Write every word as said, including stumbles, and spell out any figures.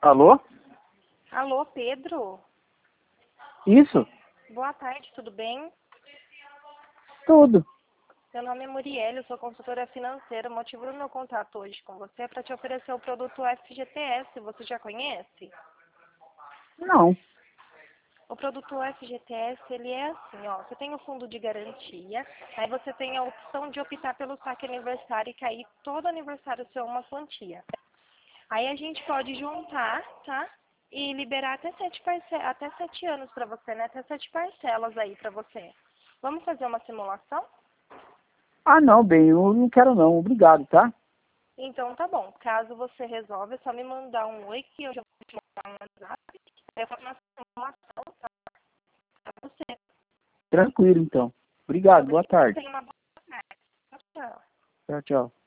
Alô? Alô, Pedro? Isso? Boa tarde, tudo bem? Tudo. Meu nome é Muriel, eu sou consultora financeira. O motivo do meu contato hoje com você é para te oferecer o produto F G T S. Você já conhece? Não. O produto F G T S, ele é assim, ó. Você tem o fundo de garantia, aí você tem a opção de optar pelo saque aniversário e cair todo aniversário seu uma quantia. Aí a gente pode juntar, tá? E liberar até sete, parce... até sete anos para você, né? Até sete parcelas aí para você. Vamos fazer uma simulação? Ah, não, bem, eu não quero não. Obrigado, tá? Então tá bom. Caso você resolva, é só me mandar um oi que eu já vou te mandar um WhatsApp. Aí eu faço uma simulação para você. Tranquilo, então. Obrigado, boa tarde. Tenha uma boa tarde. Tchau, tchau. Tchau, tchau.